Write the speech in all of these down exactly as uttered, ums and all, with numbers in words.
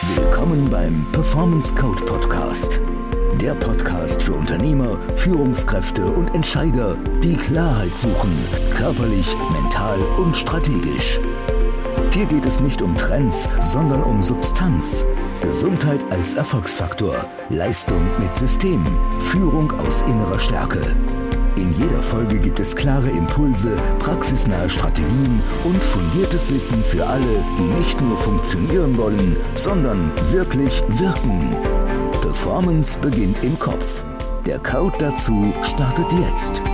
Willkommen beim Performance Code Podcast. Der Podcast für Unternehmer, Führungskräfte und Entscheider, die Klarheit suchen, körperlich, mental und strategisch. Hier geht es nicht um Trends, sondern um Substanz. Gesundheit als Erfolgsfaktor, Leistung mit System, Führung aus innerer Stärke. In jeder Folge gibt es klare Impulse, praxisnahe Strategien und fundiertes Wissen für alle, die nicht nur funktionieren wollen, sondern wirklich wirken. Performance beginnt im Kopf. Der Code dazu startet jetzt.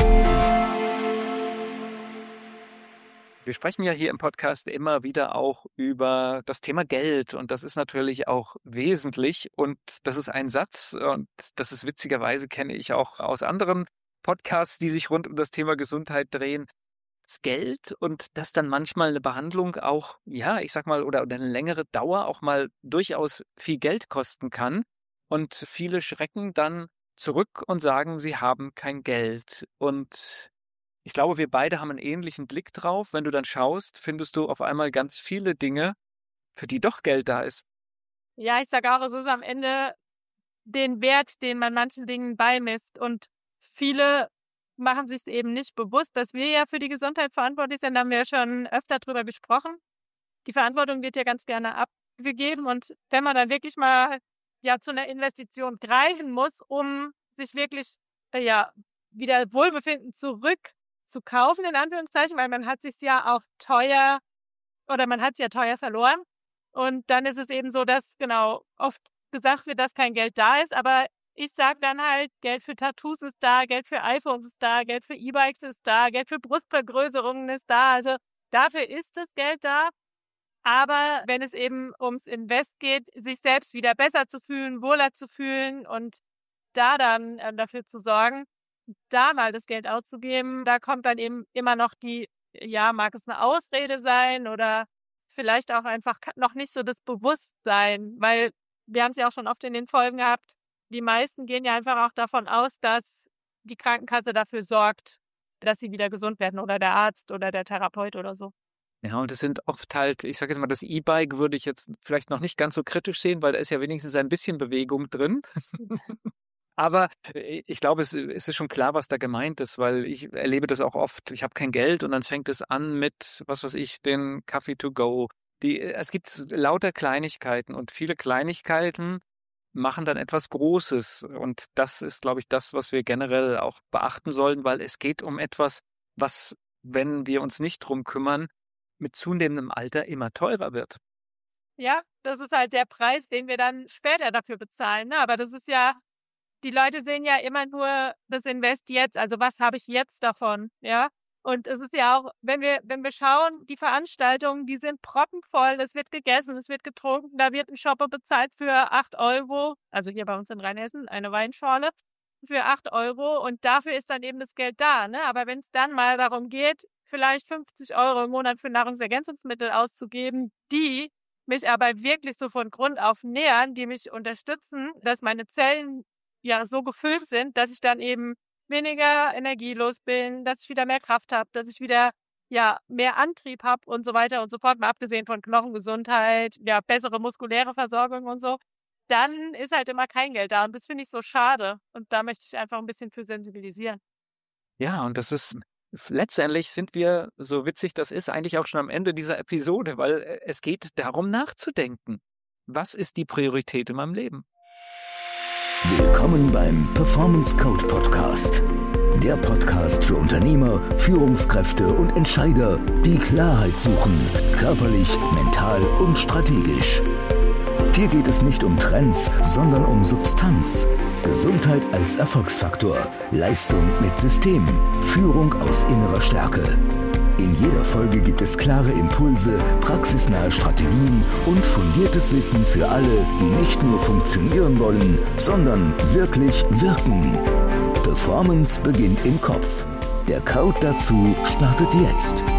Wir sprechen ja hier im Podcast immer wieder auch über das Thema Geld und das ist natürlich auch wesentlich und das ist ein Satz und das ist witzigerweise, kenne ich auch aus anderen Podcasts, die sich rund um das Thema Gesundheit drehen. Das Geld und dass dann manchmal eine Behandlung auch, ja, ich sag mal, oder, oder eine längere Dauer auch mal durchaus viel Geld kosten kann und viele schrecken dann zurück und sagen, sie haben kein Geld und ich glaube, wir beide haben einen ähnlichen Blick drauf. Wenn du dann schaust, findest du auf einmal ganz viele Dinge, für die doch Geld da ist. Ja, ich sage auch, es ist am Ende den Wert, den man manchen Dingen beimisst. Und viele machen sich eben nicht bewusst, dass wir ja für die Gesundheit verantwortlich sind. Da haben wir ja schon öfter drüber gesprochen. Die Verantwortung wird ja ganz gerne abgegeben. Und wenn man dann wirklich mal ja zu einer Investition greifen muss, um sich wirklich äh, ja wieder Wohlbefinden zurück zu kaufen, in Anführungszeichen, weil man hat sich ja auch teuer oder man hat es ja teuer verloren. Und dann ist es eben so, dass genau oft gesagt wird, dass kein Geld da ist. Aber ich sage dann halt, Geld für Tattoos ist da, Geld für iPhones ist da, Geld für E-Bikes ist da, Geld für Brustvergrößerungen ist da. Also dafür ist das Geld da. Aber wenn es eben ums Invest geht, sich selbst wieder besser zu fühlen, wohler zu fühlen und da dann äh, dafür zu sorgen, da mal das Geld auszugeben, da kommt dann eben immer noch die, ja, mag es eine Ausrede sein oder vielleicht auch einfach noch nicht so das Bewusstsein, weil wir haben es ja auch schon oft in den Folgen gehabt, die meisten gehen ja einfach auch davon aus, dass die Krankenkasse dafür sorgt, dass sie wieder gesund werden oder der Arzt oder der Therapeut oder so. Ja, und es sind oft halt, ich sage jetzt mal, das E-Bike würde ich jetzt vielleicht noch nicht ganz so kritisch sehen, weil da ist ja wenigstens ein bisschen Bewegung drin. Aber ich glaube, es, es ist schon klar, was da gemeint ist, weil ich erlebe das auch oft. Ich habe kein Geld und dann fängt es an mit, was weiß ich, den Kaffee to go. Die, es gibt lauter Kleinigkeiten und viele Kleinigkeiten machen dann etwas Großes. Und das ist, glaube ich, das, was wir generell auch beachten sollen, weil es geht um etwas, was, wenn wir uns nicht drum kümmern, mit zunehmendem Alter immer teurer wird. Ja, das ist halt der Preis, den wir dann später dafür bezahlen. Ne? Aber das ist ja, die Leute sehen ja immer nur das Invest jetzt, also was habe ich jetzt davon, ja? Und es ist ja auch, wenn wir, wenn wir schauen, die Veranstaltungen, die sind proppenvoll, es wird gegessen, es wird getrunken, da wird ein Shopper bezahlt für acht Euro, also hier bei uns in Rheinhessen, eine Weinschorle für acht Euro und dafür ist dann eben das Geld da, ne? Aber wenn es dann mal darum geht, vielleicht fünfzig Euro im Monat für Nahrungsergänzungsmittel auszugeben, die mich aber wirklich so von Grund auf nähern, die mich unterstützen, dass meine Zellen ja so gefüllt sind, dass ich dann eben weniger energielos bin, dass ich wieder mehr Kraft habe, dass ich wieder ja mehr Antrieb habe und so weiter und so fort, mal abgesehen von Knochengesundheit, ja bessere muskuläre Versorgung und so, dann ist halt immer kein Geld da und das finde ich so schade und da möchte ich einfach ein bisschen für sensibilisieren. Ja, und das ist, letztendlich sind wir, so witzig das ist, eigentlich auch schon am Ende dieser Episode, weil es geht darum nachzudenken. Was ist die Priorität in meinem Leben? Willkommen beim Performance Code Podcast. Der Podcast für Unternehmer, Führungskräfte und Entscheider, die Klarheit suchen, körperlich, mental und strategisch. Hier geht es nicht um Trends, sondern um Substanz. Gesundheit als Erfolgsfaktor, Leistung mit System, Führung aus innerer Stärke. In jeder Folge gibt es klare Impulse, praxisnahe Strategien und fundiertes Wissen für alle, die nicht nur funktionieren wollen, sondern wirklich wirken. Performance beginnt im Kopf. Der Code dazu startet jetzt.